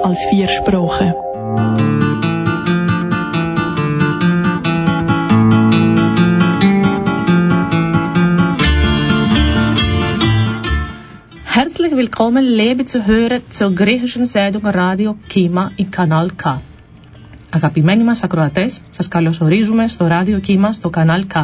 als 4 Sprachen. Herzlich willkommen, liebe Zuhörer, zur griechischen Sendung Radio Κύμα in Kanal K. Αγαπημένοι μας ακροατές, σας καλωσορίζουμε στο ράδιο Κύμα στο Κανάλ K.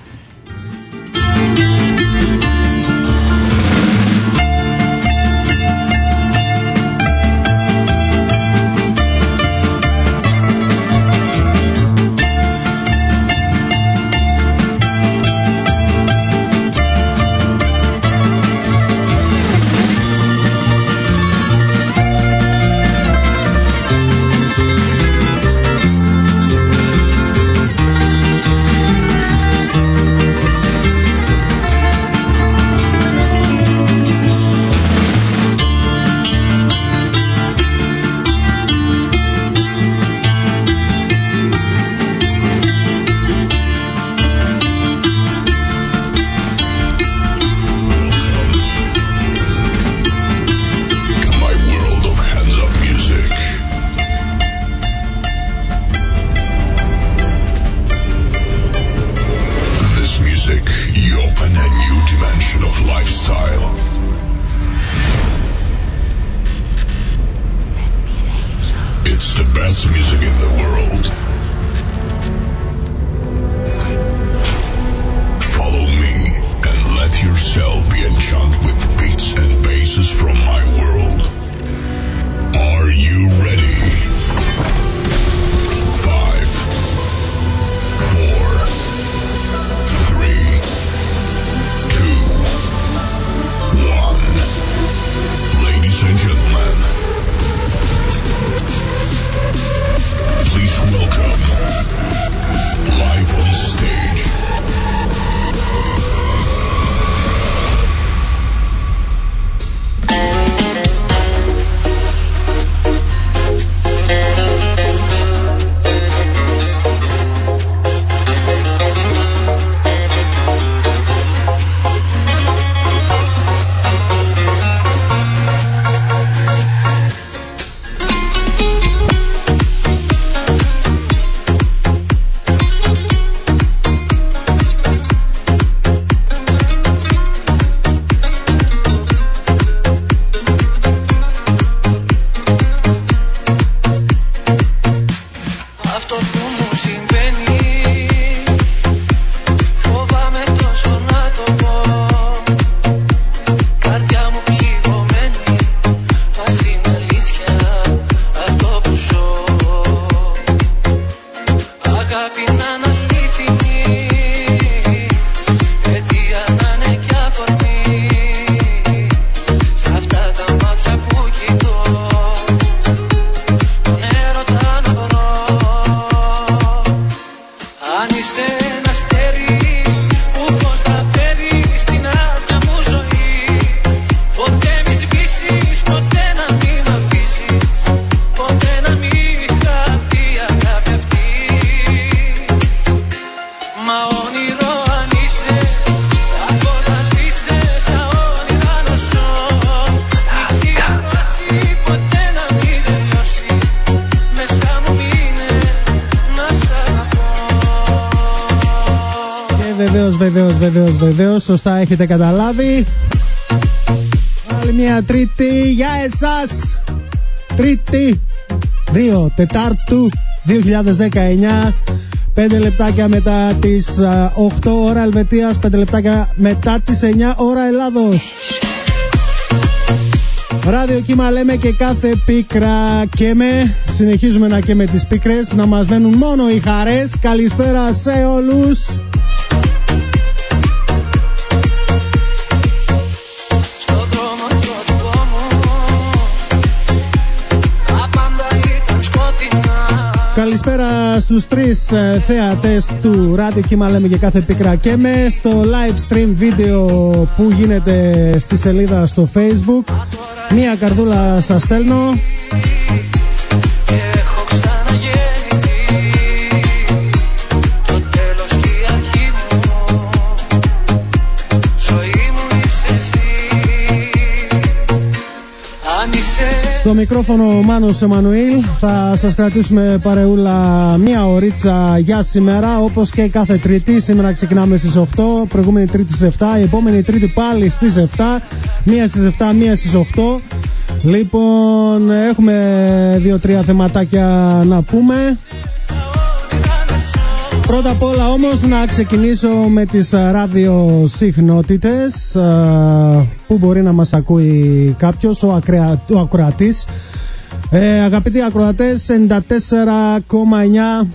Βεβαίως, σωστά έχετε καταλάβει. Άλλη μια Τρίτη για εσάς. Τρίτη 2 Τετάρτου 2019. 5 λεπτάκια μετά τις 8 ώρα Ελβετίας, 5 λεπτάκια μετά τις 9 ώρα Ελλάδος. Ράδιο Κύμα λέμε και κάθε πίκρα καίμε. Συνεχίζουμε να καίμε τις πίκρες, να μας μένουν μόνο οι χαρές. Καλησπέρα σε όλους. Καλησπέρα στους 3 θέατες του Ράδιο Κύμα λέμε και κάθε πίκρα καίμε, στο live stream βίντεο που γίνεται στη σελίδα στο Facebook. Μία καρδούλα σας στέλνω. Στο μικρόφωνο ο Μάνος Εμμανουήλ. Θα σας κρατήσουμε παρεούλα μία ωρίτσα για σήμερα, όπως και κάθε Τρίτη. Σήμερα ξεκινάμε στις 8, προηγούμενη Τρίτη στις 7, η επόμενη Τρίτη πάλι στις 7, μία στις 7, μία στις 8. Λοιπόν, έχουμε 2-3 θεματάκια να πούμε. Πρώτα απ' όλα όμως να ξεκινήσω με τις ραδιοσυχνότητες που μπορεί να μας ακούει κάποιος, ο ακροατής. Αγαπητοί ακροατές, 94,9,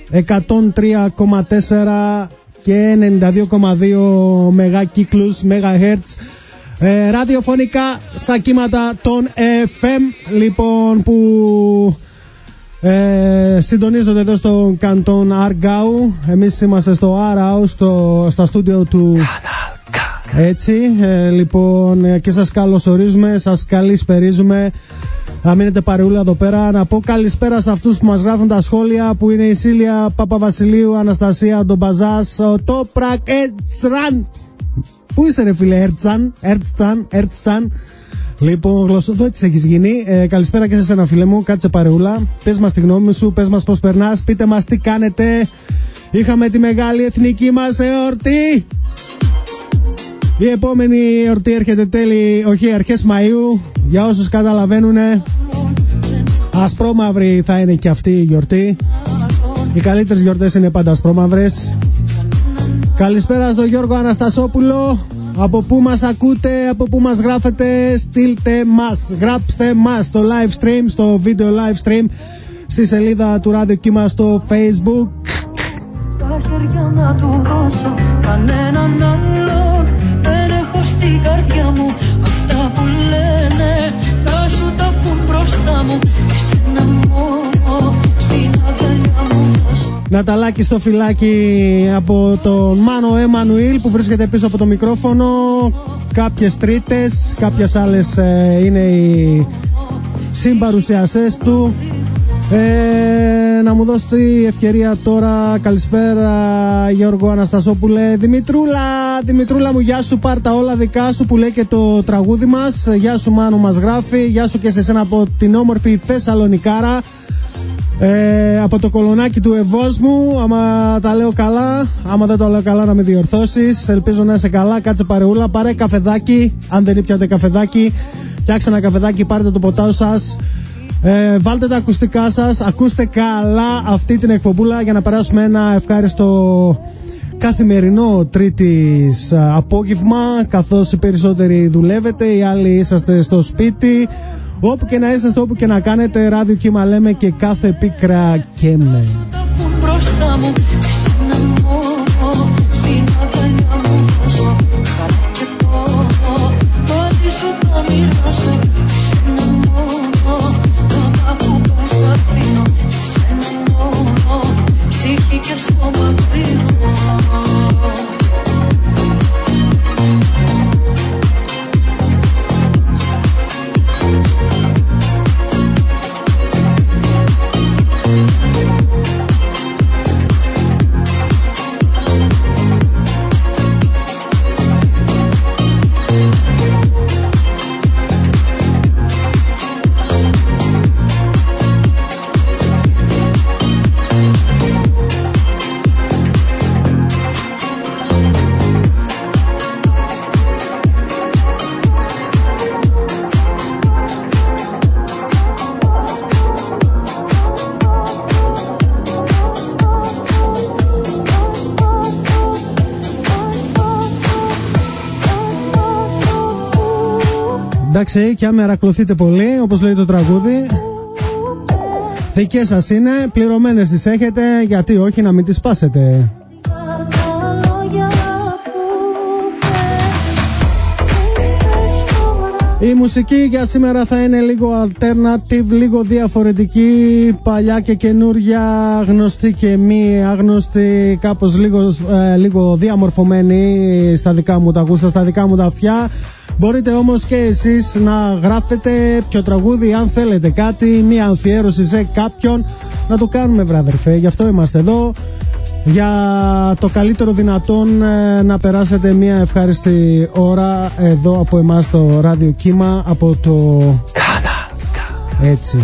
103,4 και 92,2 μεγακύκλους, megahertz ραδιοφωνικά στα κύματα των FM, λοιπόν, που συντονίζονται εδώ στο καντόν Αργάου. Εμείς είμαστε στο Άραου, στα στούντιο του έτσι, λοιπόν, και σας καλωσορίζουμε, σας καλησπερίζουμε. Θα μείνετε παρεούλα εδώ πέρα. Να πω καλησπέρα σε αυτούς που μας γράφουν τα σχόλια, που είναι η Σίλια Παπαβασιλείου, Αναστασία Ντομπαζάς, ο Τόπρακ Ερτσραν. Πού είσαι ρε φίλε, Ερτσταν. Λοιπόν, γλωσσοδότης έχεις γίνει. Καλησπέρα και σε εσένα, φίλε μου. Κάτσε παρεούλα. Πες μας τη γνώμη σου, πες μας πώς περνάς, πείτε μας τι κάνετε. Είχαμε τη μεγάλη εθνική μας εορτή. Η επόμενη εορτή έρχεται αρχές Μαΐου. Για όσους καταλαβαίνουνε, ασπρόμαυρη θα είναι και αυτή η γιορτή. Οι καλύτερες γιορτές είναι πάντα ασπρόμαυρες. Καλησπέρα στον Γιώργο Αναστασόπουλο. Από πού μας ακούτε, από πού μας γράφετε, στείλτε μας, γράψτε μας στο live stream, στο video live stream, στη σελίδα του Ράδιο Κύμα στο Facebook. Στα χέρια να του δώσω κανέναν άλλον, δεν έχω στην καρδιά μου αυτά που λένε, θα σου τα πουν μπροστά μου, εσένα μόνο στην αγκαλιά μου δώσω. Ναταλάκη στο φυλάκι από τον Μάνο Εμμανουήλ που βρίσκεται πίσω από το μικρόφωνο. Κάποιες τρίτες, κάποιες άλλες είναι οι συμπαρουσιαστές του. Να μου δώσει τη ευκαιρία τώρα. Καλησπέρα Γιώργο Αναστασόπουλε. Δημητρούλα μου, γεια σου, πάρτα όλα δικά σου, που λέει και το τραγούδι μας. Γεια σου Μάνο, μας γράφει. Γεια σου και σε σένα από την όμορφη Θεσσαλονικάρα, από το κολονάκι του Ευόσμου. Άμα τα λέω καλά, άμα δεν το λέω καλά να με διορθώσεις. Ελπίζω να είσαι καλά. Κάτσε παρεούλα, πάρε καφεδάκι. Αν δεν ήπιατε καφεδάκι, φτιάξτε ένα καφεδάκι, πάρτε το ποτάο σας, βάλτε τα ακουστικά σας, ακούστε καλά αυτή την εκπομπούλα για να περάσουμε ένα ευχάριστο καθημερινό Τρίτης απόγευμα, καθώς οι περισσότεροι δουλεύετε, οι άλλοι είσαστε στο σπίτι. Όπου και να είσαστε, όπου και να κάνετε, Ράδιο Κύμα λέμε και κάθε πίκρα καίμε. Εντάξει, και αν με αρακλωθείτε πολύ, όπως λέει το τραγούδι, δικές σας είναι, πληρωμένες τις έχετε, γιατί όχι να μην τις σπάσετε. Η μουσική για σήμερα θα είναι λίγο alternative, λίγο διαφορετική, παλιά και καινούρια, γνωστή και μη άγνωστη, κάπως λίγο διαμορφωμένη στα δικά μου τα γούστα, στα δικά μου τα αυτιά. Μπορείτε όμως και εσείς να γράφετε ποιο τραγούδι, αν θέλετε κάτι, μία αφιέρωση σε κάποιον, να το κάνουμε βράδερφε, γι' αυτό είμαστε εδώ. Για το καλύτερο δυνατόν να περάσετε μια ευχάριστη ώρα εδώ από εμάς το Ράδιο Κύμα, από το έτσι.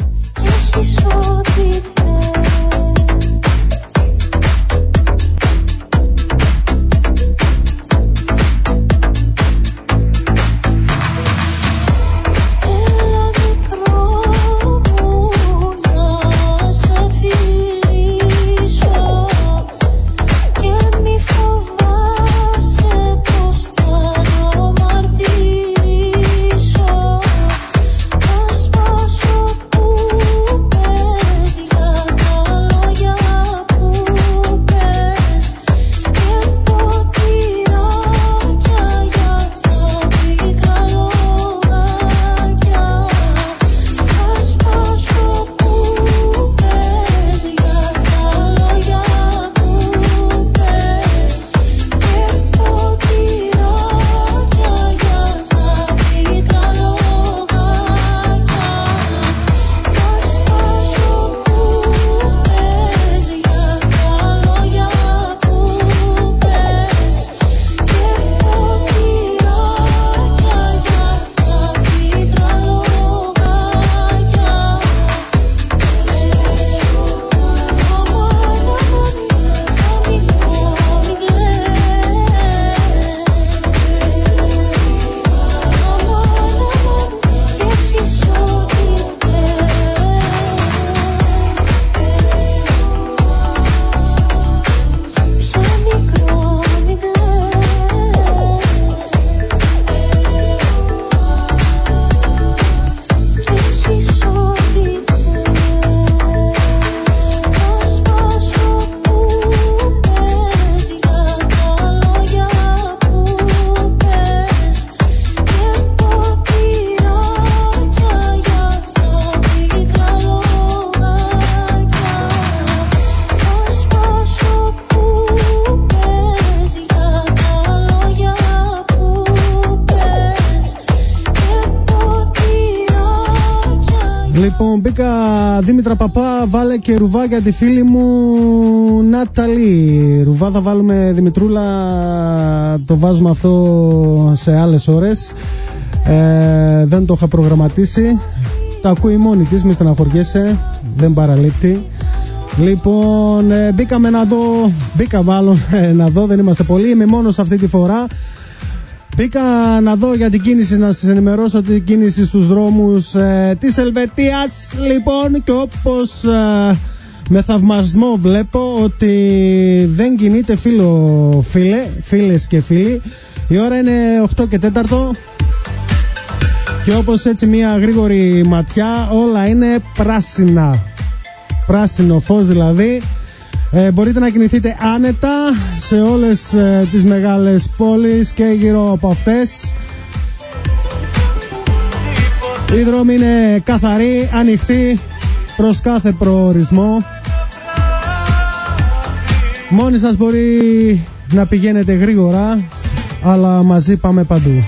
Λοιπόν, μπήκα Δήμητρα Παπά, βάλε και ρουβά για τη φίλη μου Ναταλή. Ρουβά θα βάλουμε, Δημητρούλα, το βάζουμε αυτό σε άλλες ώρες. Δεν το είχα προγραμματίσει. Τα ακούει μόνη της, μη στεναχωριέσαι, δεν παραλείπτει. Λοιπόν, μπήκαμε να δω, να δω, δεν είμαστε πολλοί, είμαι μόνος αυτή τη φορά. Μπήκα να δω για την κίνηση, να σας ενημερώσω την κίνηση στους δρόμους της Ελβετίας. Λοιπόν, και όπως με θαυμασμό βλέπω ότι δεν κινείται φίλες και φίλοι. Η ώρα είναι 8 και 4 και όπως έτσι μια γρήγορη ματιά όλα είναι πράσινα. Πράσινο φως δηλαδή. Μπορείτε να κινηθείτε άνετα σε όλες τις μεγάλες πόλεις και γύρω από αυτές. Οι δρόμοι είναι καθαροί, ανοιχτοί προς κάθε προορισμό. Μόνοι σας μπορεί να πηγαίνετε γρήγορα, αλλά μαζί πάμε παντού.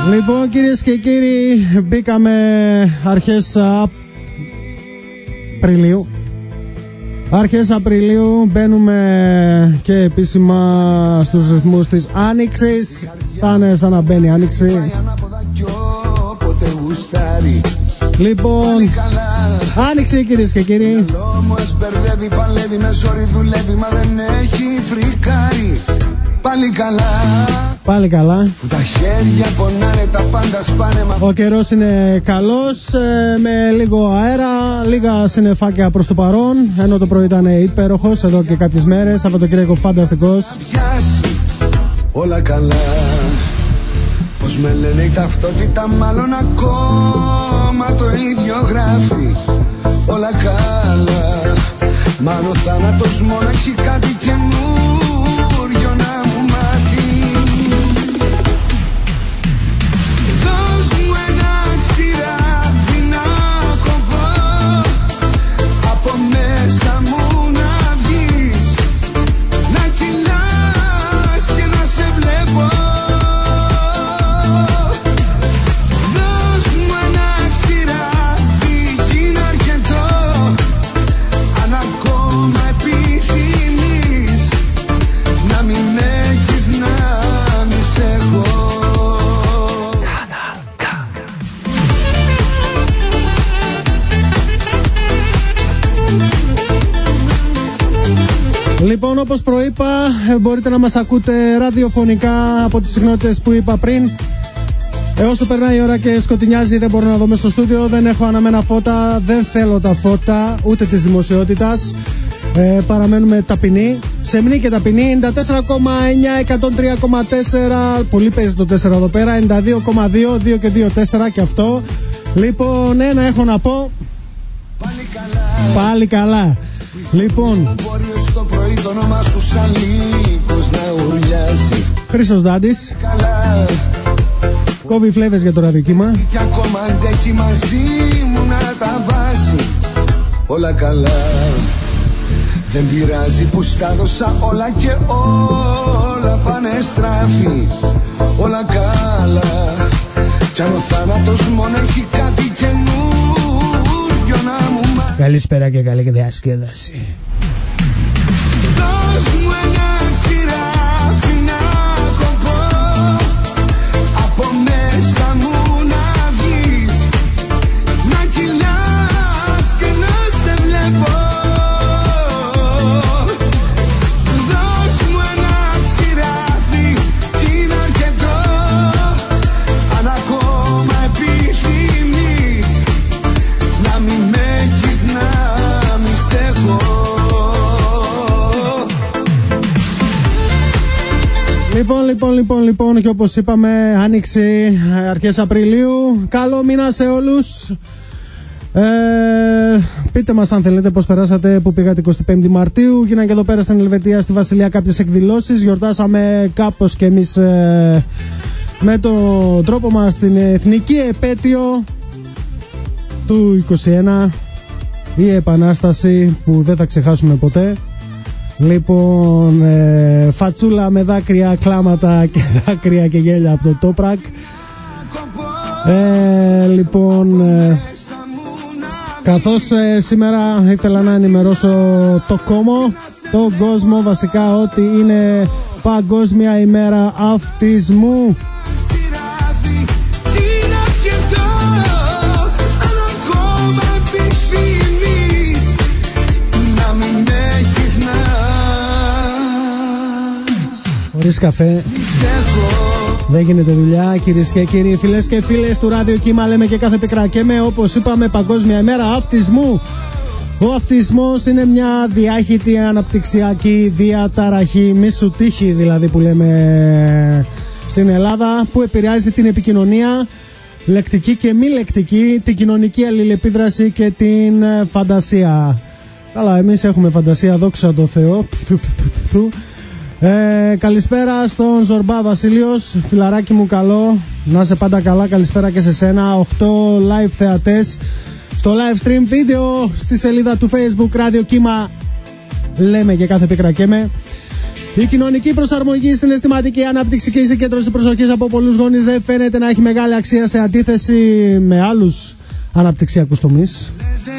Λοιπόν, κυρίες και κύριοι, μπήκαμε αρχές Απριλίου. Αρχές Απριλίου μπαίνουμε και επίσημα στους ρυθμούς της Άνοιξης. Θα είναι σαν να μπαίνει Άνοιξη. Λοιπόν, Άνοιξη, κυρίες και κύριοι. Πάλι καλά. Τα χέρια πονάνε, τα πάντα σπάνε. Ο καιρός είναι καλός, με λίγο αέρα, λίγα συννεφάκια προς το παρόν. Ενώ το πρωί ήταν υπέροχος εδώ και κάποιες μέρες. Σαββατοκύριακο φανταστικός. Όλα καλά. Πως με λένε η ταυτότητα, μάλλον ακόμα το ίδιο γράφει. Όλα καλά. Μάλλον ο θάνατος μόνο έχει κάτι καινούριο να μου μάθει. Δώσ' μου ένα ξηράφι να κοβώ, από μέσα μου να βγεις, να κυλάς και να σε βλέπω. Δώσ' μου ένα ξηράφι κι είναι αρκετό, αν ακόμα επιθυμείς να μην με έχεις, να μη σε έχω. Λοιπόν, όπως προείπα, μπορείτε να μας ακούτε ραδιοφωνικά από τις συχνότητες που είπα πριν. Όσο περνάει η ώρα και σκοτεινιάζει, δεν μπορώ να δω μες στο στούντιο, δεν έχω αναμένα φώτα, δεν θέλω τα φώτα ούτε της δημοσιότητας. Παραμένουμε ταπεινοί, σεμνοί και ταπεινοί. 94,9, 103,4, πολύ παίζει το 4 εδώ πέρα, 92,2, 2 και 2, 4 και αυτό. Λοιπόν, ένα έχω να πω, πάλι καλά. Λοιπόν, Χρήστος Δάντης, κόβει φλέβες για το ραδιοκύμα. Και ακόμα αντέχει μαζί μου να τα βάζει. Όλα καλά. Δεν πειράζει που στα δώσα όλα και όλα πάνε στράφη. Όλα καλά. Κι αν ο θάνατος μόνο έχει κάτι καινούριο να μου μάθει. Καλησπέρα και καλή διασκέδαση. Δώσ' μου ένα ξηράφι να κοπώ, από μέσα μου να βγεις, να κυλάς και να σε βλέπω. Δώσ' μου ένα ξηράφι κι είναι αρκετό, αν ακόμα επιθυμείς να μην με έχεις, να μη σε έχω. Λοιπόν, και όπως είπαμε, Άνοιξη, αρχές Απριλίου. Καλό μήνα σε όλους. Πείτε μας αν θέλετε πώς περάσατε, που πήγατε 25η Μαρτίου. Γίνανε και εδώ πέρα στην Ελβετία, στη Βασιλεία, κάποιες εκδηλώσεις. Γιορτάσαμε κάπως και εμείς με τον τρόπο μας την εθνική επέτειο του 21, η Επανάσταση που δεν θα ξεχάσουμε ποτέ. Λοιπόν, φατσούλα με δάκρυα, κλάματα και δάκρυα και γέλια από το Τόπρακ. Λοιπόν, καθώς σήμερα ήθελα να ενημερώσω τον κόσμο βασικά, ότι είναι Παγκόσμια ημέρα αυτισμού. Χωρίς καφέ δεν γίνεται δουλειά, κυρίες και κύριοι, φίλες και φίλες του Ράδιο Κύμα. Λέμε και κάθε πικρά και με, όπως είπαμε, Παγκόσμια ημέρα αυτισμού. Ο αυτισμός είναι μια διάχυτη αναπτυξιακή διαταραχή, μη σου τύχει δηλαδή που λέμε στην Ελλάδα, που επηρεάζει την επικοινωνία, λεκτική και μη λεκτική, την κοινωνική αλληλεπίδραση και την φαντασία. Καλά, εμείς έχουμε φαντασία, δόξα τω Θεώ. Καλησπέρα στον Ζορμπά Βασίλειος, φιλαράκι μου καλό, να είσαι πάντα καλά. Καλησπέρα και σε σένα. 8 live θεατές στο live stream βίντεο στη σελίδα του Facebook Ράδιο Κύμα. Λέμε και κάθε πίκρα και με. Η κοινωνική προσαρμογή στην αισθηματική ανάπτυξη και η συγκέντρωση προσοχής από πολλούς γονείς δεν φαίνεται να έχει μεγάλη αξία σε αντίθεση με άλλους αναπτυξιακούς τομείς,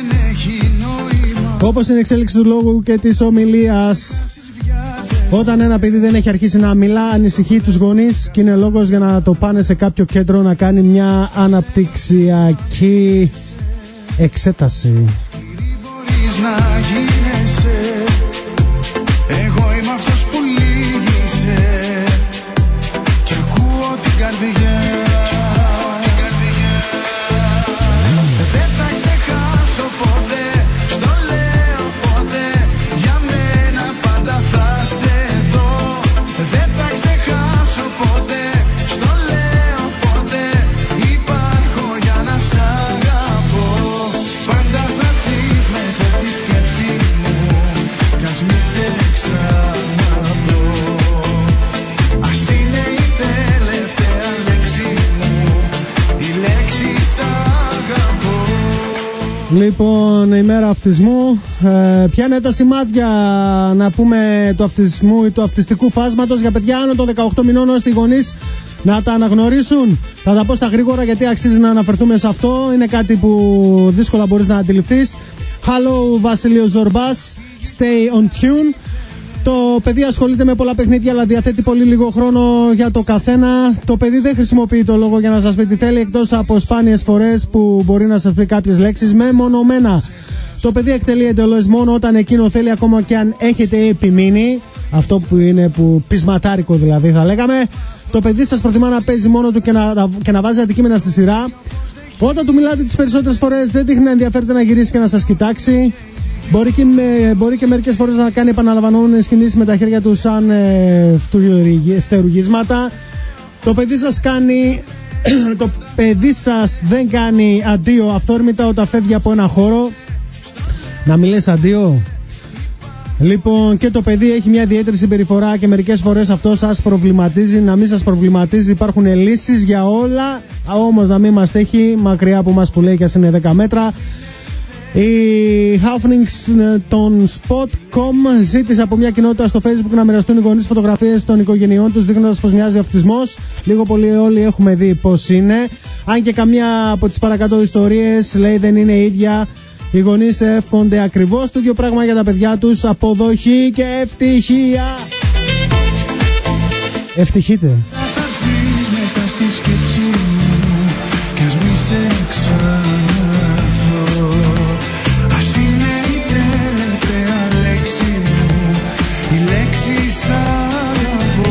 όπως την εξέλιξη του λόγου και της ομιλίας. Όταν ένα παιδί δεν έχει αρχίσει να μιλά, ανησυχεί τους γονείς και είναι λόγος για να το πάνε σε κάποιο κέντρο να κάνει μια αναπτυξιακή εξέταση. Εγώ είμαι αυτός που λύγησε και ακούω την καρδιά. Δεν θα ξεχάσω ποτέ, στο λέω ποτέ, για μένα πάντα θα σε δω. Δεν θα ξεχάσω ποτέ, στο λέω ποτέ, υπάρχω για να σ' αγαπώ. Πάντα θα ζεις μέσα στη σκέψη μου, κι ας μη σε ξαναδώ. Ας είναι η τελευταία λέξη μου, η λέξη σ' αγαπώ. Λοιπόν, ημέρα αυτισμού. Ποια είναι τα σημάδια, να πούμε, του αυτισμού ή του αυτιστικού φάσματος για παιδιά άνω των 18 μηνών, ώστε οι γονείς να τα αναγνωρίσουν? Θα τα πω στα γρήγορα γιατί αξίζει να αναφερθούμε σε αυτό. Είναι κάτι που δύσκολα μπορείς να αντιληφθείς. Hello, Βασίλειος Ζορμπάς. Stay on tune. Το παιδί ασχολείται με πολλά παιχνίδια, αλλά διαθέτει πολύ λίγο χρόνο για το καθένα. Το παιδί δεν χρησιμοποιεί το λόγο για να σας πει τι θέλει, εκτός από σπάνιες φορές που μπορεί να σας πει κάποιες λέξεις μεμονωμένα. Το παιδί εκτελεί εντελώς μόνο όταν εκείνο θέλει, ακόμα και αν έχετε επιμείνει. Αυτό που είναι πεισματάρικο δηλαδή θα λέγαμε. Το παιδί σας προτιμά να παίζει μόνο του και να βάζει αντικείμενα στη σειρά. Όταν του μιλάτε τις περισσότερες φορές δεν δείχνει να ενδιαφέρεται να γυρίσει και να σας κοιτάξει. Μπορεί και μερικές φορές να κάνει επαναλαμβανόμενες κινήσεις με τα χέρια του σαν φτερουγίσματα. Το παιδί σας δεν κάνει αντίο αυθόρμητα όταν φεύγει από ένα χώρο. Να μην λες αντίο. Λοιπόν, και το παιδί έχει μια ιδιαίτερη συμπεριφορά και μερικές φορές αυτό σας προβληματίζει. Να μην σας προβληματίζει, υπάρχουν λύσεις για όλα. Όμως να μην μας τέχει μακριά από μας που λέει, και ας είναι 10 μέτρα. Η Huffington.com ζήτησε από μια κοινότητα στο Facebook να μοιραστούν οι γονείς φωτογραφίες των οικογενειών τους, δείχνοντας πως μοιάζει ο αυτισμός. Λίγο πολύ όλοι έχουμε δει πως είναι. Αν και καμία από τις παρακάτω ιστορίες λέει δεν είναι ίδια. Οι γονείς εύχονται ακριβώς το ίδιο πράγμα για τα παιδιά τους. Αποδοχή και ευτυχία. Ευτυχείτε. Θα ζεις μέσα στη σκέψη μου, κι ας μη σε ξαναδώ. Ας είναι η τελευταία λέξη μου, η λέξη σ' αγαπώ.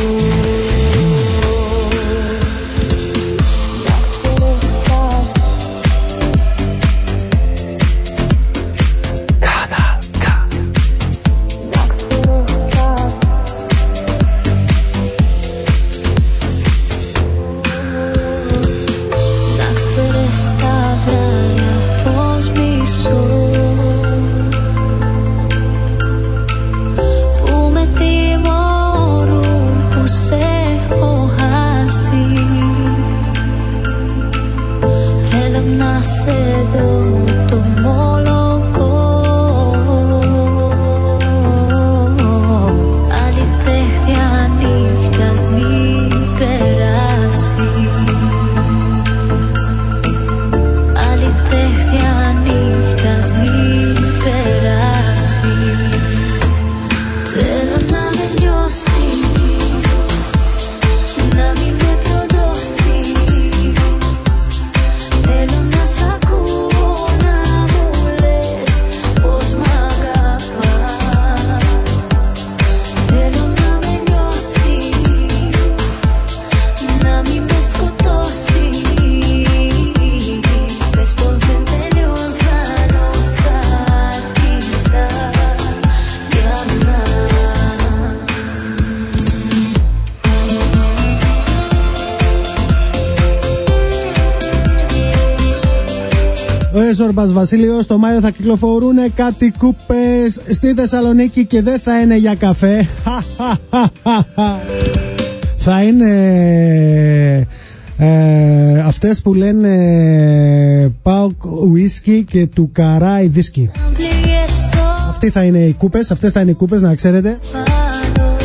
Ζορμπάς Βασίλειος. Το Μάιο θα κυκλοφορούν κάτι κούπες στη Θεσσαλονίκη και δεν θα είναι για καφέ. Θα είναι αυτές που λένε Πάοκ ουίσκι και του Καράι βίσκι. Αυτοί θα είναι οι κούπες, αυτές θα είναι οι κούπες, να ξέρετε.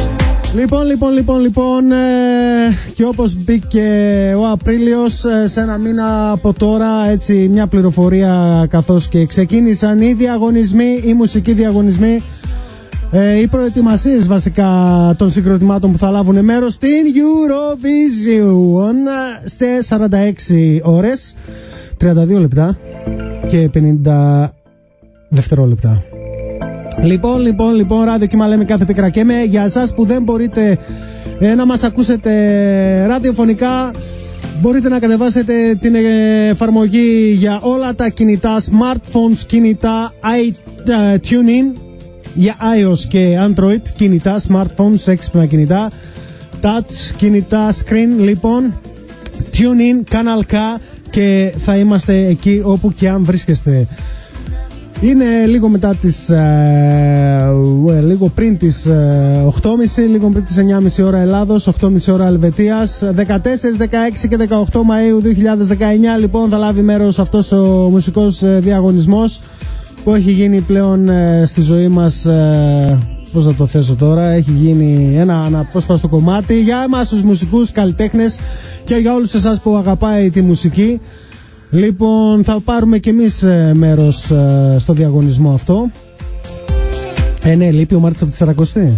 Λοιπόν, και όπως μπήκε ο Απρίλιος, σε ένα μήνα από τώρα, έτσι μια πληροφορία, καθώς και ξεκίνησαν οι διαγωνισμοί, οι μουσικοί διαγωνισμοί, οι προετοιμασίες βασικά των συγκροτημάτων που θα λάβουν μέρος στην Eurovision στις 46 ώρες, 32 λεπτά και 50 δευτερόλεπτα. Λοιπόν, Ράδιο Κύμα λέμε κάθε πίκρα και με. Για εσάς που δεν μπορείτε να μας ακούσετε ραδιοφωνικά, μπορείτε να κατεβάσετε την εφαρμογή για όλα τα κινητά, smartphones, κινητά, TuneIn για iOS και Android, κινητά, smartphones, έξυπνα κινητά, touch, κινητά, screen, λοιπόν, TuneIn, Canal K, και θα είμαστε εκεί όπου και αν βρίσκεστε. Είναι λίγο μετά τις λίγο πριν τις 8.30, λίγο πριν τις 9.30 ώρα Ελλάδος, 8.30 ώρα Ελβετίας. 14, 16 και 18 Μαΐου 2019 λοιπόν θα λάβει μέρος αυτός ο μουσικός διαγωνισμός που έχει γίνει πλέον στη ζωή μας, πώς θα το θέσω τώρα, έχει γίνει ένα αναπόσπαστο κομμάτι για εμάς τους μουσικούς καλλιτέχνες και για όλους εσάς που αγαπάει τη μουσική. Λοιπόν, θα πάρουμε κι εμείς μέρος στο διαγωνισμό αυτό. Ναι, λείπει ο Μάρτης από τη Σαρακοστή.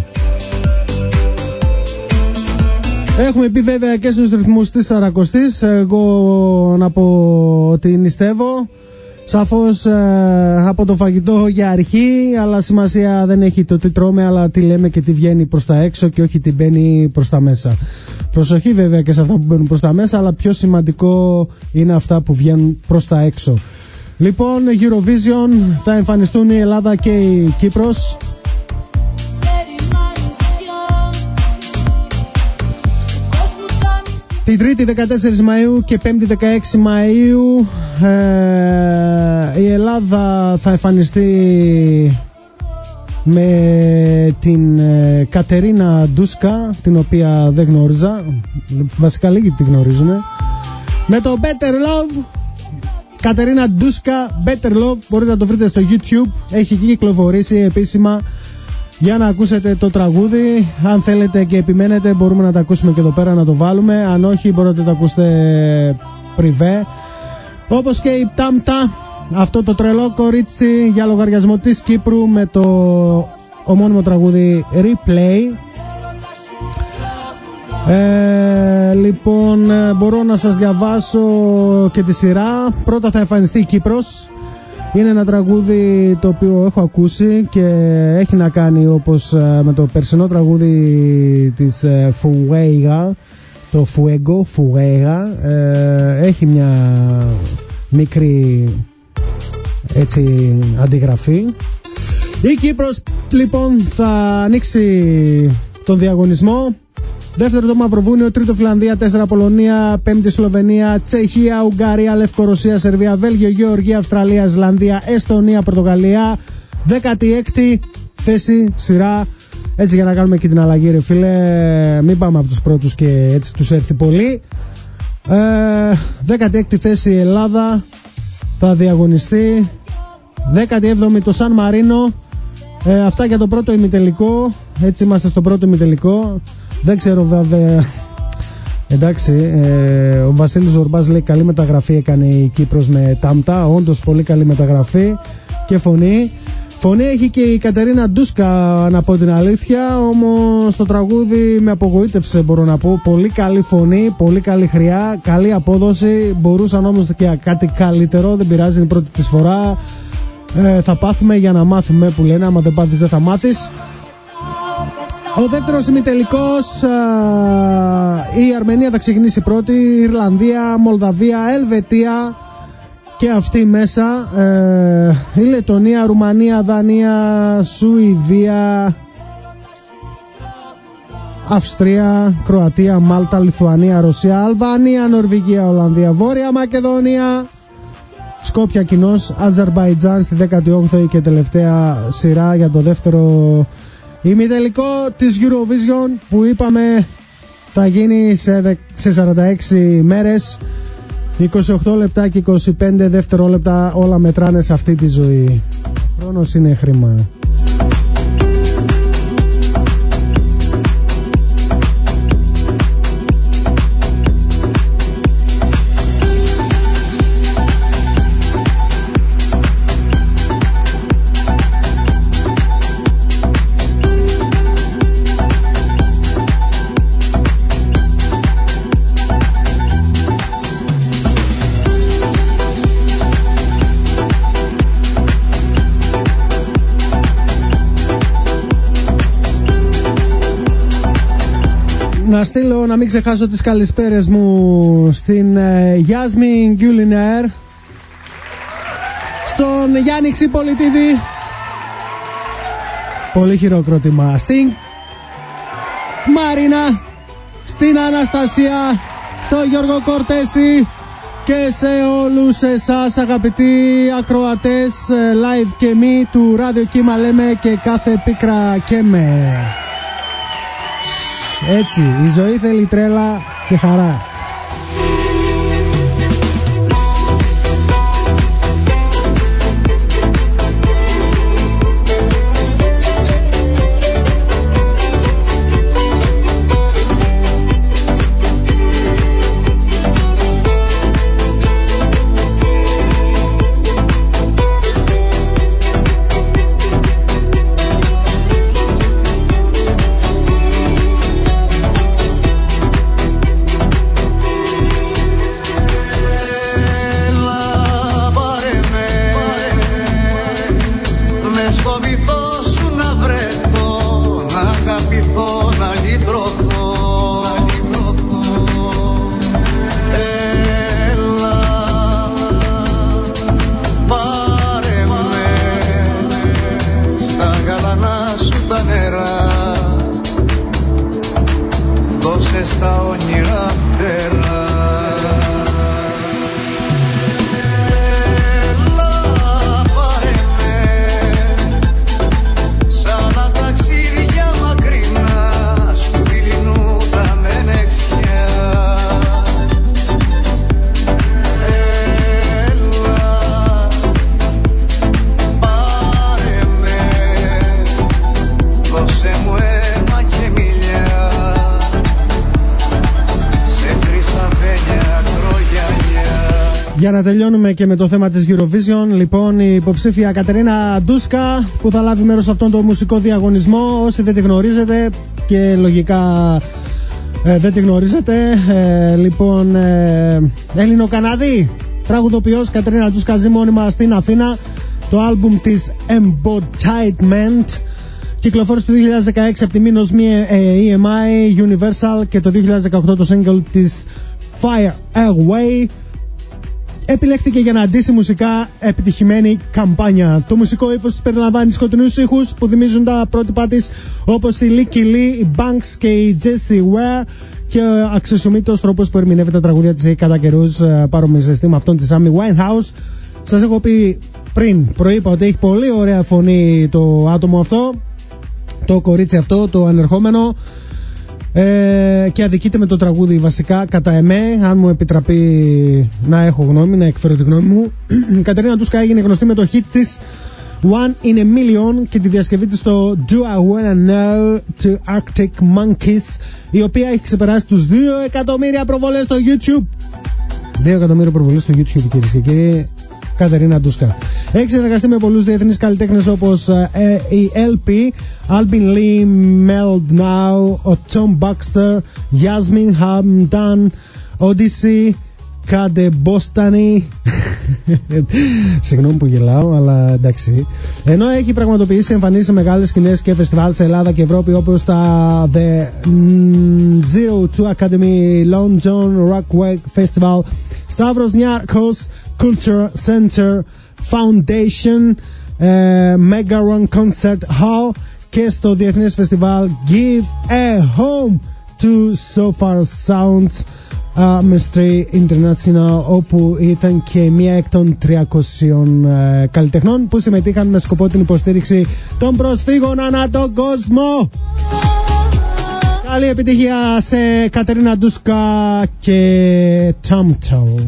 Έχουμε πει βέβαια και στους ρυθμούς της Σαρακοστής. Εγώ να πω ότι νηστεύω. Σαφώς από το φαγητό για αρχή, αλλά σημασία δεν έχει το τι τρώμε, αλλά τι λέμε και τι βγαίνει προς τα έξω και όχι τι μπαίνει προς τα μέσα. Προσοχή βέβαια και σε αυτά που μπαίνουν προς τα μέσα, αλλά πιο σημαντικό είναι αυτά που βγαίνουν προς τα έξω. Λοιπόν, Eurovision, θα εμφανιστούν η Ελλάδα και η Κύπρος. Την Τρίτη 14 Μαΐου και Πέμπτη 16 Μαΐου η Ελλάδα θα εμφανιστεί με την Κατερίνα Ντούσκα, την οποία δεν γνώριζα, βασικά λίγοι τη γνωρίζουν, με το Better Love. Κατερίνα Ντούσκα, Better Love, μπορείτε να το βρείτε στο YouTube, έχει κυκλοφορήσει επίσημα για να ακούσετε το τραγούδι. Αν θέλετε και επιμένετε, μπορούμε να τα ακούσουμε και εδώ πέρα, να το βάλουμε. Αν όχι, μπορείτε να το ακούσετε πριβέ. Όπως και η Τάμτα, αυτό το τρελό κορίτσι για λογαριασμό της Κύπρου, με το ομώνυμο τραγούδι Replay. Λοιπόν, μπορώ να σας διαβάσω και τη σειρά. Πρώτα θα εμφανιστεί η Κύπρος. Είναι ένα τραγούδι το οποίο έχω ακούσει και έχει να κάνει, όπως με το περσινό τραγούδι της Fuega, το Fuega, έχει μια μικρή έτσι αντιγραφή. Η Κύπρος λοιπόν θα ανοίξει τον διαγωνισμό. Δεύτερο το Μαυροβούνιο, τρίτο Φιλανδία, 4 Πολωνία, πέμπτη Σλοβενία, Τσεχία, Ουγγαρία, Λευκορωσία, Σερβία, Βέλγιο, Γεωργία, Αυστραλία, Ισλανδία, Εστονία, Πορτογαλία. 16η θέση σειρά. Έτσι για να κάνουμε και την αλλαγή, ρε φίλε. Μην πάμε από τους πρώτους και έτσι τους έρθει πολύ. 16η θέση η Ελλάδα θα διαγωνιστεί. 17η το Σαν Μαρίνο. Αυτά για το πρώτο ημιτελικό. Έτσι είμαστε στο πρώτο ημιτελικό. Δεν ξέρω βέβαια. Εντάξει, ο Βασίλης Ζορμπάς λέει καλή μεταγραφή έκανε η Κύπρος με Τάμτα. Όντως πολύ καλή μεταγραφή και φωνή. Φωνή έχει και η Κατερίνα Ντούσκα, να πω την αλήθεια. Όμως το τραγούδι με απογοήτευσε, μπορώ να πω. Πολύ καλή φωνή, πολύ καλή χρειά, καλή απόδοση. Μπορούσαν όμως και κάτι καλύτερο. Δεν πειράζει, είναι η πρώτη της φορά. Θα πάθουμε για να μάθουμε, που λένε. Άμα δεν πάθεις δεν θα μάθεις. Ο δεύτερος ημιτελικός, η Αρμενία θα ξεκινήσει πρώτη, Ιρλανδία, Μολδαβία, Ελβετία και αυτή μέσα, η Λετωνία, Ρουμανία, Δανία, Σουηδία, Αυστρία, Κροατία, Μάλτα, Λιθουανία, Ρωσία, Αλβανία, Νορβηγία, Ολλανδία, Βόρεια Μακεδονία, Σκόπια κοινώς, Αζερμπαϊτζάν στη 18η και τελευταία σειρά για το δεύτερο ημιτελικό της Eurovision, που είπαμε θα γίνει σε 46 μέρες, 28 λεπτά και 25 δευτερόλεπτα, όλα μετράνε σε αυτή τη ζωή. Χρόνος είναι χρήμα. Να στείλω, να μην ξεχάσω τις καλησπέρες μου στην Γιάσμιν Γκιουλινέρ, στον Γιάννη Ξυπολιτίδη, πολύ χειροκρότημα, στην Μαρίνα, στην Αναστασία, στο Γιώργο Κορτέση και σε όλους εσάς αγαπητοί ακροατές live και μη του Ράδιο Κύμα λέμε και κάθε πίκρα και με. Έτσι, η ζωή θέλει τρέλα και χαρά. Για να τελειώνουμε και με το θέμα της Eurovision, λοιπόν, η υποψήφια Κατερίνα Ντούσκα που θα λάβει μέρος σε αυτόν τον μουσικό διαγωνισμό, όσοι δεν τη γνωρίζετε και λογικά δεν τη γνωρίζετε, λοιπόν, Έλληνο-Καναδή τραγουδοποιός Κατερίνα Ντούσκα ζει μόνιμα στην Αθήνα. Το άλμπουμ της Embodiment κυκλοφόρησε το 2016 από τη Minos EMI Universal και το 2018 το single της Fire Away επιλέχθηκε για να αντίσει μουσικά επιτυχημένη καμπάνια. Το μουσικό ύφος της περιλαμβάνει σκοτεινούς ήχους που θυμίζουν τα πρότυπά της, όπως η Licky Lee, η Banks και η Jessie Ware, και ο αξιοσημείωτος τρόπος που ερμηνεύει τα τραγούδια της κατά καιρούς παρόμοιες ζεστή με αυτόν της Amy Winehouse. Σας έχω πει πριν, προείπα ότι έχει πολύ ωραία φωνή το άτομο αυτό, το κορίτσι αυτό, το ανερχόμενο, και αδικείται με το τραγούδι βασικά κατά εμέ. Αν μου επιτραπεί να έχω γνώμη, να εκφέρω τη γνώμη μου, η Κατερίνα Ντούσκα έγινε γνωστή με το hit της One in a Million και τη διασκευή της στο Do I Wanna Know to Arctic Monkeys, η οποία έχει ξεπεράσει τους 2 εκατομμύρια προβολές στο YouTube. 2 εκατομμύρια προβολές στο YouTube, κυρίες και κύριοι, Κατερίνα Ντούσκα. Έχει συνεργαστεί με πολλούς διεθνείς καλλιτέχνες όπως η LP, Albin Lee, Mel Now, ο Tom Baxter, Yasmin Hamdan, Odyssey, Kade Bostani. Συγγνώμη που γελάω, αλλά εντάξει. Ενώ έχει πραγματοποιήσει εμφανίσεις σε μεγάλες σκηνές και φεστιβάλ σε Ελλάδα και Ευρώπη, όπως τα The Zero Two Academy, London Rock Festival, Stavros Niarchos Culture Center Foundation, Megaron Concert Hall και στο διεθνές φεστιβάλ Give a Home to So Far Sounds Mystery International, όπου ήταν και μία εκ των 300 καλλιτεχνών που συμμετείχαν με σκοπό την υποστήριξη των προσφύγων ανά τον κόσμο. Καλή επιτυχία σε Κατερίνα Ντούσκα και Tomtow.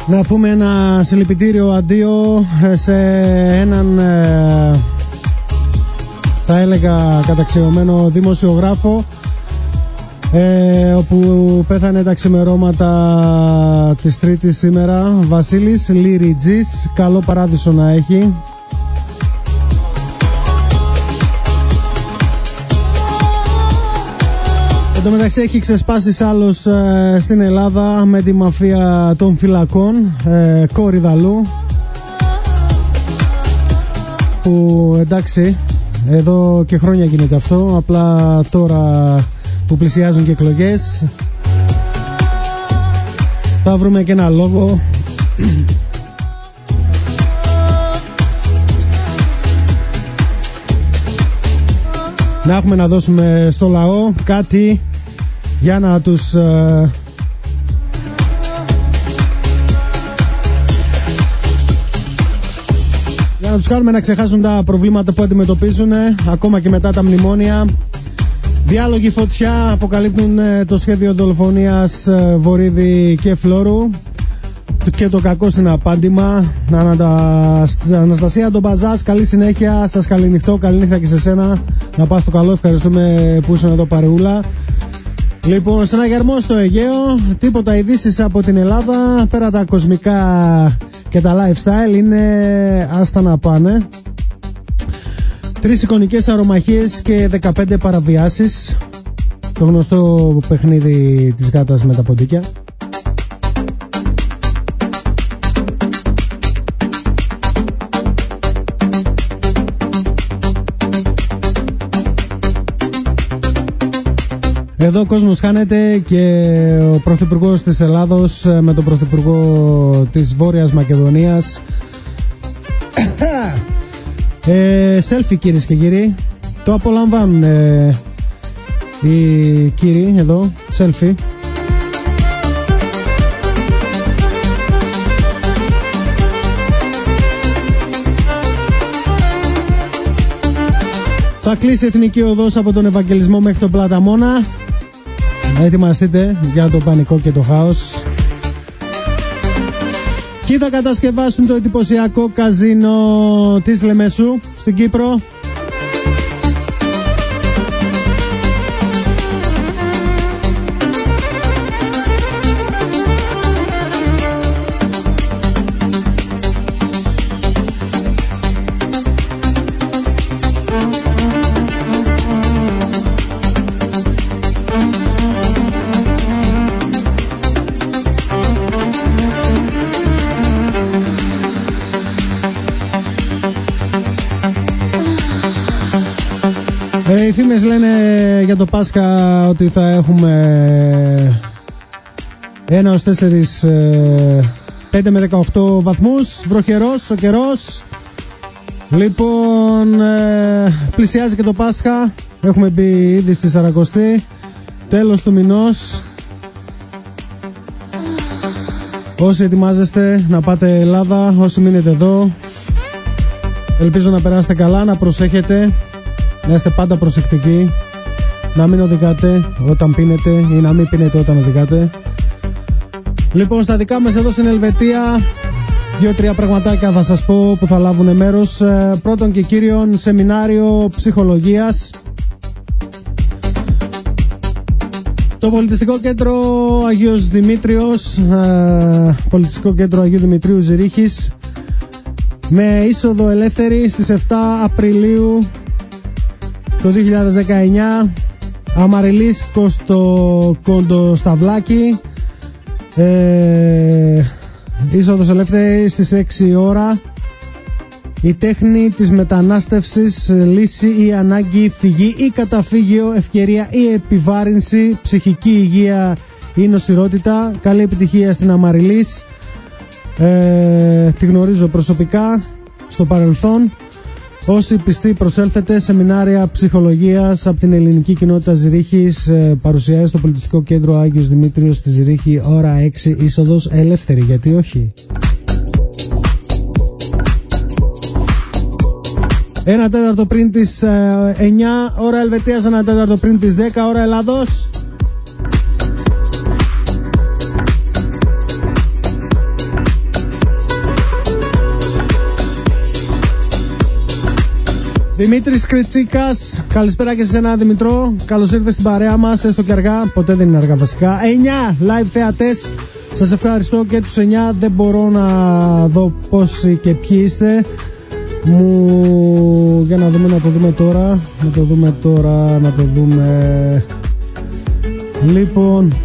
Να πούμε ένα συλληπιτήριο αντίο σε έναν θα έλεγα καταξιωμένο δημοσιογράφο, όπου πέθανε τα ξημερώματα της Τρίτης σήμερα. Βασίλης Λυριτζής, καλό παράδεισο να έχει. Εν τω μεταξύ έχει ξεσπάσει άλλος στην Ελλάδα με τη μαφία των φυλακών, Κορυδαλού, που εντάξει εδώ και χρόνια γίνεται αυτό, απλά τώρα που πλησιάζουν και εκλογές θα βρούμε και ένα λόγο να έχουμε να δώσουμε στο λαό κάτι για να τους για να τους κάνουμε να ξεχάσουν τα προβλήματα που αντιμετωπίζουν ακόμα και μετά τα μνημόνια. Διάλογοι φωτιά αποκαλύπτουν το σχέδιο δολοφονίας Βορίδη και Φλόρου και το κακό συναπάντημα. Αναστασία Ντομπαζάς, καλή συνέχεια, σας καληνυχτώ, καλή νύχτα και σε σένα, να πας το καλό, ευχαριστούμε που ήσουν εδώ παρεούλα. Λοιπόν, στεναγερμό στο Αιγαίο, τίποτα ειδήσεις από την Ελλάδα, πέρα τα κοσμικά και τα lifestyle, είναι άστα να πάνε. 3 εικονικές αρωμαχίες και 15 παραβιάσεις, το γνωστό παιχνίδι της γάτας με τα ποντίκια. Εδώ ο κόσμος χάνεται και ο πρωθυπουργός της Ελλάδος με τον πρωθυπουργό της Βόρειας Μακεδονίας. Selfie κυρίες και κύριοι, το απολαμβάνουν οι κύριοι εδώ, selfie. Θα κλείσει η εθνική οδός από τον Ευαγγελισμό μέχρι τον Πλαταμόνα. Ετοιμαστείτε για το πανικό και το χάος. Ποιοι θα κατασκευάσουν το εντυπωσιακό καζίνο της Λεμεσού στην Κύπρο? Οι φήμες λένε για το Πάσχα ότι θα έχουμε 1 ως 4, 5 με 18 βαθμούς, βροχερός ο καιρός. Λοιπόν, πλησιάζει και το Πάσχα, έχουμε μπει ήδη στη Σαρακοστή, τέλος του μηνός. Όσοι ετοιμάζεστε να πάτε Ελλάδα, όσοι μείνετε εδώ, ελπίζω να περάσετε καλά, να προσέχετε, να είστε πάντα προσεκτικοί, να μην οδηγάτε όταν πίνετε ή να μην πίνετε όταν οδηγάτε. Λοιπόν, στα δικά μας εδώ στην Ελβετία, 2-3 πραγματάκια θα σας πω που θα λάβουν μέρος. Πρώτον και κύριον, σεμινάριο ψυχολογίας. Το πολιτιστικό κέντρο Αγίος Δημήτριος, πολιτιστικό κέντρο Αγίου Δημητρίου Ζηρίχης, με είσοδο ελεύθερη στις 7 Απριλίου το 2019, Αμαριλίσκο στο Κοντοσταυλάκι, είσοδος ελεύθερη στις 6 ώρα. Η τέχνη της μετανάστευσης, λύση ή ανάγκη, φυγή ή καταφύγιο, ευκαιρία ή επιβάρυνση, ψυχική υγεία ή νοσηρότητα. Καλή επιτυχία στην Αμαριλής, τη γνωρίζω προσωπικά στο παρελθόν. Όσοι πιστοί προσέλθετε, σεμινάρια ψυχολογίας από την ελληνική κοινότητα Ζηρίχης, παρουσιάζει στο πολιτιστικό κέντρο Άγιος Δημήτριος στη Ζηρίχη, ώρα 6, είσοδος ελεύθερη, γιατί όχι. 1/4 πριν τις 9 ώρα Ελβετίας, 1/4 πριν τις 10 ώρα Ελλάδος. Δημήτρης Κριτσίκας, καλησπέρα και σε ένα Δημητρό. Καλώς ήρθες στην παρέα μας, έστω και αργά. Ποτέ δεν είναι αργά βασικά. 9 live θεατές. Σας ευχαριστώ και τους 9. Δεν μπορώ να δω πόσοι και ποιοι είστε. Για να δούμε, να το δούμε. Λοιπόν,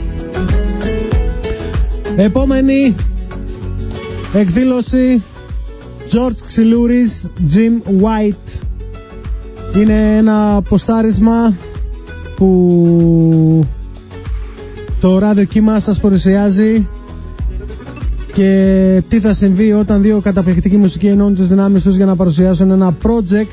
επόμενη εκδήλωση, George Xylouris, Jim White. Είναι ένα ποστάρισμα που το Ράδιο Κύμα σας παρουσιάζει και τι θα συμβεί όταν δύο καταπληκτικοί μουσικοί ενώνουν τις δυνάμεις τους για να παρουσιάσουν ένα project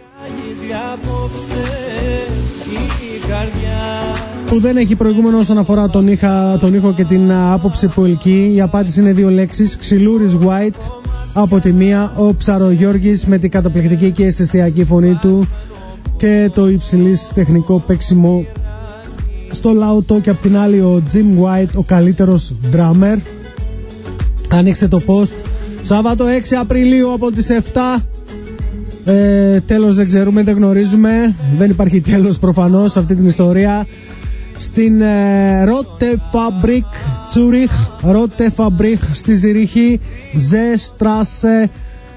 που δεν έχει προηγούμενο όσον αφορά τον ήχο και την άποψη που ελκύει. Η απάντηση είναι δύο λέξεις: Xylouris White από τη μία, ο Ψαρογιώργης με την καταπληκτική και αισθησιακή φωνή του και το υψηλής τεχνικό παίξιμο στο λαούτο, και απ' την άλλη ο Jim White, ο καλύτερος drummer. Ανοίξτε το post. Σάββατο 6 Απριλίου από τις 7. Τέλος δεν ξέρουμε, δεν γνωρίζουμε. Δεν υπάρχει τέλος προφανώς σε αυτή την ιστορία. Στην Rote Fabrik Zurich, Rote Fabrik στη Ζηρίχη, Zeestrasse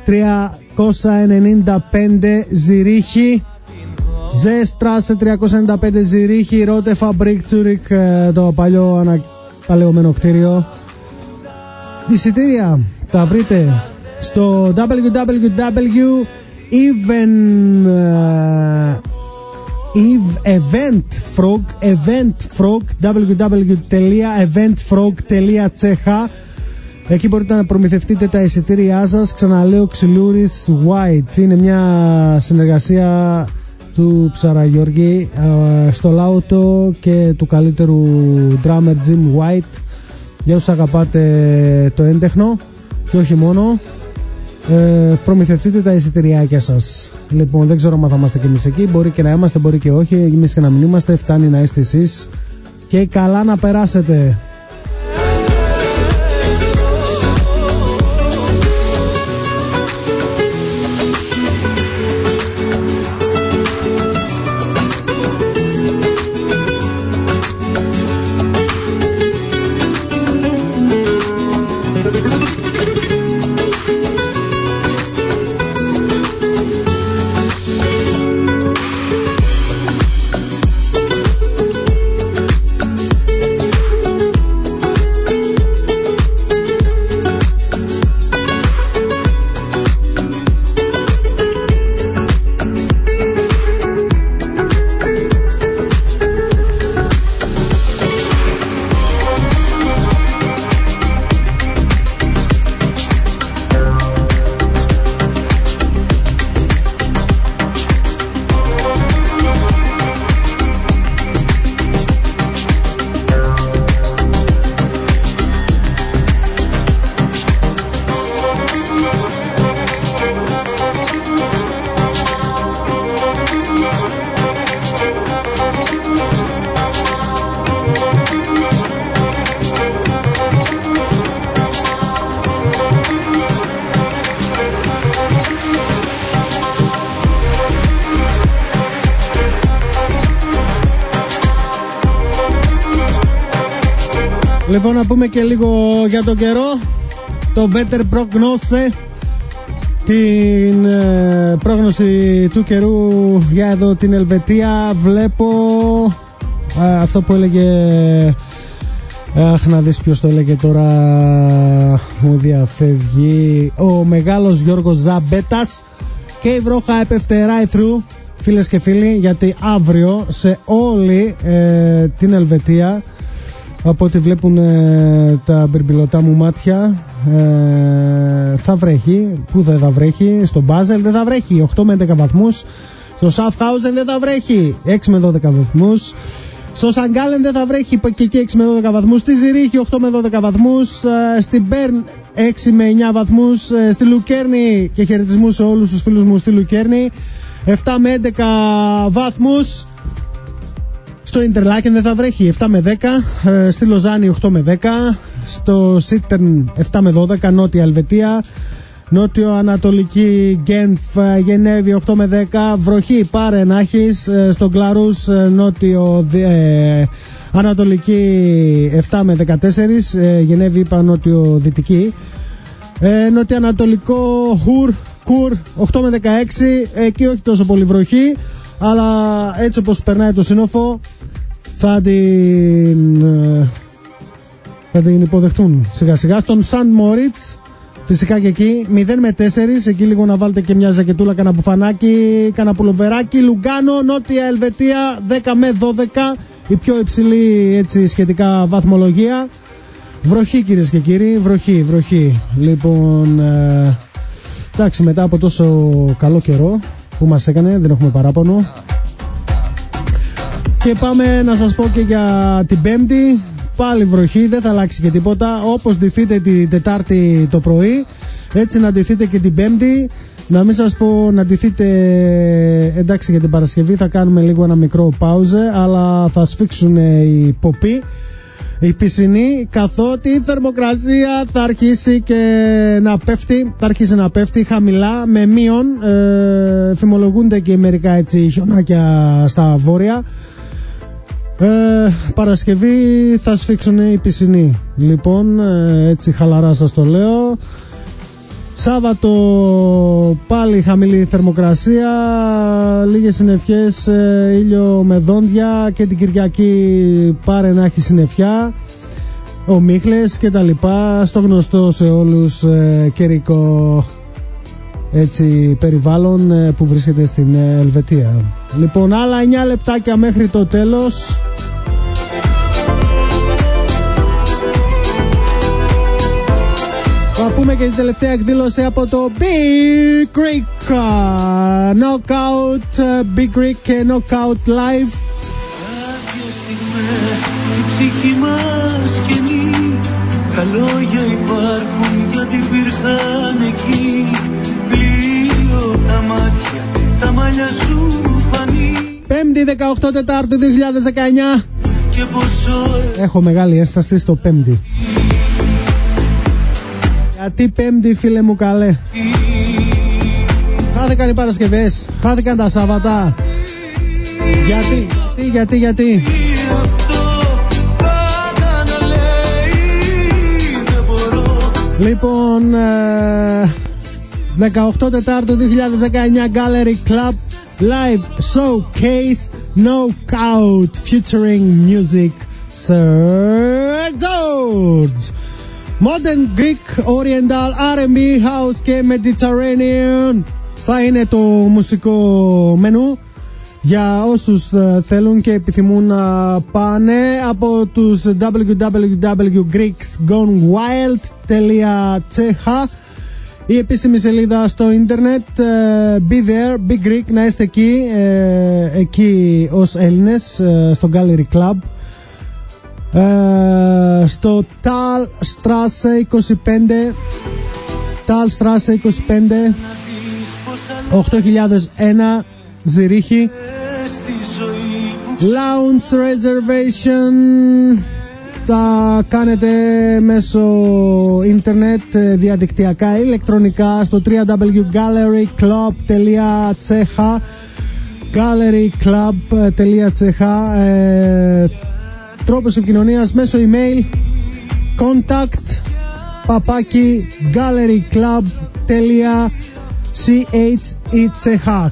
395 Ζηρίχη. Zeestrasse 395 Ζηρίχη, Rote Fabrik Zurich, το παλαιωμένο κτίριο. Εισιτήρια τα βρείτε στο www.eventfrog.ch. Εκεί μπορείτε να προμηθευτείτε τα εισιτήριά σας. Ξαναλέω, Xylouris White. Είναι μια συνεργασία του Ψαραγιώργη στο λάουτο και του καλύτερου drummer Jim White. Για όσους αγαπάτε το έντεχνο και όχι μόνο, προμηθευτείτε τα εισιτηριάκια σας. Λοιπόν, δεν ξέρω αν θα είμαστε και εμείς εκεί. Μπορεί και να είμαστε, μπορεί και όχι. Εμείς και να μην είμαστε, φτάνει να είστε εσείς και καλά να περάσετε. Λοιπόν, να πούμε και λίγο για τον καιρό. Το Wetter Prognose, την πρόγνωση του καιρού για εδώ την Ελβετία. Βλέπω αυτό που έλεγε, αχ, να δεις ποιος το έλεγε τώρα, μου διαφεύγει, ο μεγάλος Γιώργος Ζαμπέτας. Και η βρόχα έπεφτε right through, φίλες και φίλοι, γιατί αύριο σε όλη την Ελβετία, από ό,τι βλέπουν τα μπερμπιλωτά μου μάτια, θα βρέχει. Πού δεν θα βρέχει? Στο Μπάζελ δεν θα βρέχει, 8 με 11 βαθμούς. Στο Σαφχάουζεν δεν θα βρέχει, 6 με 12 βαθμούς. Στο Σαγκάλεν δεν θα βρέχει, και εκεί 6 με 12 βαθμούς. Στη Ζηρίχη 8 με 12 βαθμούς. Στην Μπέρν 6 με 9 βαθμούς. Στη Λουκέρνη, και χαιρετισμούς σε όλους τους φίλους μου στη Λουκέρνη, 7 με 11 βαθμούς. Στο Ιντερλάκεν δεν θα βρέχει, 7 με 10. Στη Λοζάνη 8 με 10. Στο Σίτερν 7 με 12, Νότια Ελβετία. νότιο-ανατολική Γκένφ, Γενέβη 8 με 10, βροχή πάρε να έχεις, στον Κλαρούς νότιο-ανατολική 7 με 14, Γενέβη είπα νότιο-δυτική, νότιο-ανατολικό Κουρ 8 με 16, εκεί όχι τόσο πολύ βροχή, αλλά έτσι όπως περνάει το σύννεφο θα την υποδεχτούν σιγά σιγά. Στον Σαντ Μόριτς φυσικά και εκεί 0 με 4, εκεί λίγο να βάλετε και μια ζακετούλα, κανένα μπουφανάκι, κανένα πουλοβεράκι. Λουγκάνο, Νότια Ελβετία 10 με 12, η πιο υψηλή έτσι σχετικά βαθμολογία. Βροχή κυρίες και κύριοι, βροχή. Λοιπόν, εντάξει, μετά από τόσο καλό καιρό που μας έκανε, δεν έχουμε παράπονο. Και πάμε να σας πω και για την Πέμπτη. Πάλι βροχή, δεν θα αλλάξει και τίποτα. Όπως ντυθείτε την Τετάρτη το πρωί, έτσι να ντυθείτε και την Πέμπτη. Να μην σας πω να ντυθείτε, εντάξει, για την Παρασκευή θα κάνουμε λίγο ένα μικρό πάουζε, αλλά θα σφίξουν οι ποποί, η πισινή, καθότι η θερμοκρασία θα αρχίσει να πέφτει χαμηλά με μείον. Φημολογούνται και μερικά έτσι χιονάκια στα βόρεια. Παρασκευή θα σφίξουν οι πισινοί. Λοιπόν, έτσι χαλαρά σας το λέω. Σάββατο πάλι χαμηλή θερμοκρασία, λίγες συννεφιές, ήλιο με δόντια, και την Κυριακή πάρε να έχει συννεφιά, ομίχλες και τα λοιπά, στο γνωστό σε όλους καιρικό έτσι περιβάλλον που βρίσκεται στην Ελβετία. Λοιπόν, άλλα 9 λεπτάκια μέχρι το τέλος. Θα πούμε και την τελευταία εκδήλωση από το Big Greek Knockout, Big Greek Knockout Live. Κάποιες στιγμές η ψυχή μας καινεί, τα λόγια υπάρχουν γιατί υπήρχαν εκεί. Πλοίο τα μάτια, τα μαλλιά σου πανί. 5η 18 Τετάρτου 2019. Και πόσο έχω μεγάλη ένσταση στο Πέμπτη. Γιατί Πέμπτη, φίλε μου καλέ? Χάθηκαν οι Παρασκευές, χάθηκαν τα Σάββατα. Γιατί λοιπόν, 18 Τετάρτου 2019, Gallery Club Live Showcase Knockout featuring music Sir George, Modern Greek, Oriental, R&B, House και Mediterranean θα είναι το μουσικό μενού για όσους θέλουν και επιθυμούν να πάνε από τους www.greeksgonewild.ch, η επίσημη σελίδα στο ίντερνετ. Be there, Big Greek, να είστε εκεί ως Έλληνες, στο Gallery Club, στο Talstrasse 25, 8001 Ζηρίχη. Lounge reservation τα κάνετε μέσω ίντερνετ, διαδικτυακά, ηλεκτρονικά στο www.galleryclub.ch, galleryclub.ch. Τρόπος επικοινωνίας μέσω email contact@galleryclub.ch,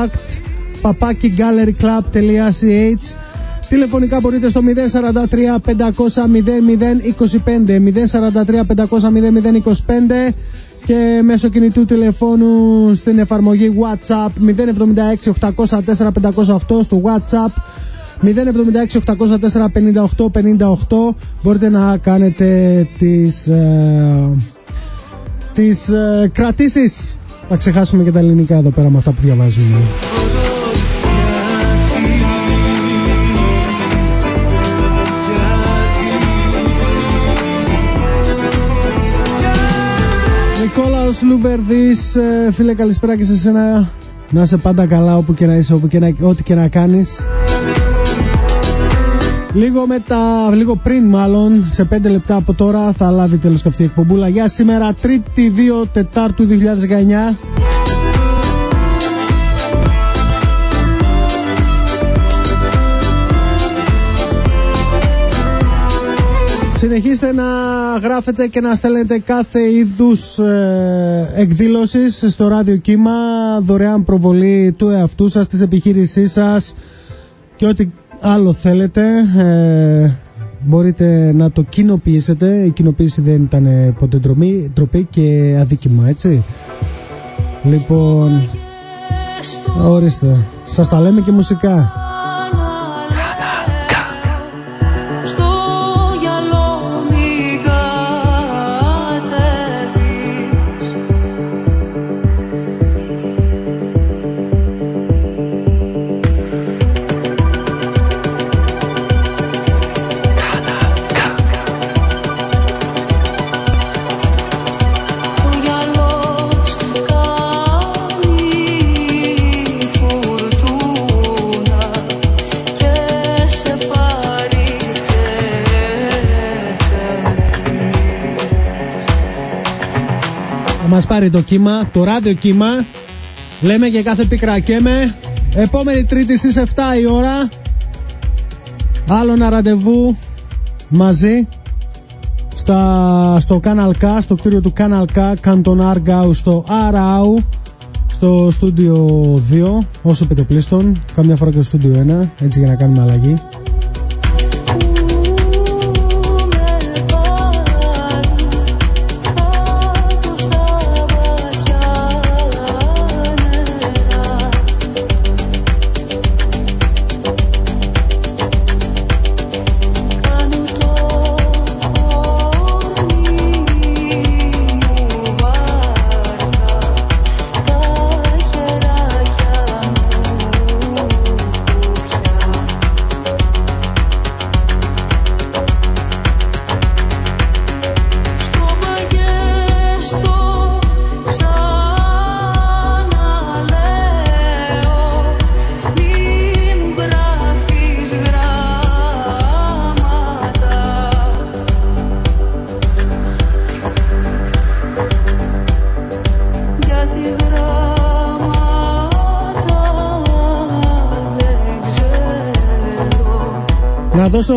contact@galleryclub.ch. Τηλεφωνικά μπορείτε στο 043 500 0025, 043 500 0025, και μέσω κινητού τηλεφώνου στην εφαρμογή WhatsApp 076 804 508, στο WhatsApp 076 804 5858. Μπορείτε να κάνετε τις κρατήσεις. Θα ξεχάσουμε και τα ελληνικά εδώ πέρα με αυτά που διαβάζουμε. Νικόλαος Λουβερδής, φίλε, καλησπέρα και σε σένα. Να είσαι πάντα καλά όπου και να είσαι, ό,τι και να κάνεις. Λίγο πριν μάλλον, σε 5 λεπτά από τώρα θα λάβει τέλος και αυτή η εκπομπούλα για σήμερα, 3η 2 Τετάρτου 2019. Συνεχίστε να γράφετε και να στέλνετε κάθε είδους εκδήλωσης στο Ράδιο Κύμα, δωρεάν προβολή του εαυτού σας, της επιχείρησής σας και ό,τι άλλο θέλετε. Μπορείτε να το κοινοποιήσετε. Η κοινοποίηση δεν ήταν ποτέ ντροπή και αδίκημα, έτσι. Λοιπόν, ορίστε, σας τα λέμε και μουσικά. Μας πάρει το κύμα, το ράδιο κύμα. Λέμε και κάθε πίκρα καίμε. Επόμενη Τρίτη στις 7 η ώρα. Άλλο ένα ραντεβού μαζί στο Canal K, στο κτίριο του Canal K, Καντον Άργαου, στο Αράου, στο στούντιο 2, όσο επιτοπλίστων. Καμιά φορά και στο στούντιο 1, έτσι για να κάνουμε αλλαγή. Να δώσω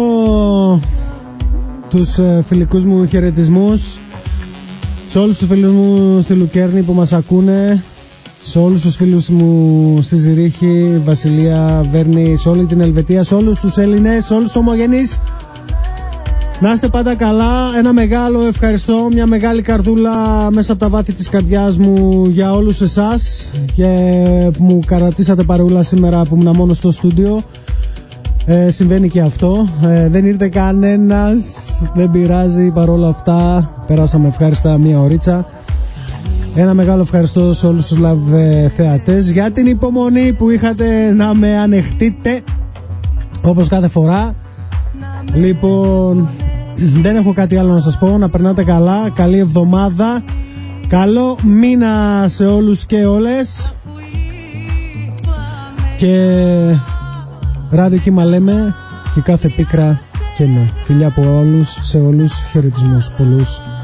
τους φιλικούς μου χαιρετισμούς σε όλους τους φίλους μου στη Λουκέρνη που μας ακούνε, σε όλους τους φίλους μου στη Ζηρίχη, Βασιλεία, Βέρνη, σε όλη την Ελβετία, σε όλους τους Έλληνες, σε όλους τους ομογενείς. Να είστε πάντα καλά. Ένα μεγάλο ευχαριστώ, μια μεγάλη καρδούλα μέσα από τα βάθη της καρδιάς μου για όλους εσάς και που μου κρατήσατε παρεούλα σήμερα που ήμουν μόνο στο στούντιο. Συμβαίνει και αυτό. Δεν ήρθε κανένας, δεν πειράζει, παρόλα αυτά περάσαμε ευχάριστα μια ωρίτσα. Ένα μεγάλο ευχαριστώ σε όλους τους live θεατές για την υπομονή που είχατε να με ανεχτείτε όπως κάθε φορά. Λοιπόν, δεν έχω κάτι άλλο να σας πω. Να περνάτε καλά, καλή εβδομάδα, καλό μήνα σε όλους και όλες. Και Ράδιο Κύμα λέμε και κάθε πίκρα και ναι. Φιλιά από όλους, σε όλους, χαιρετισμούς πολλούς.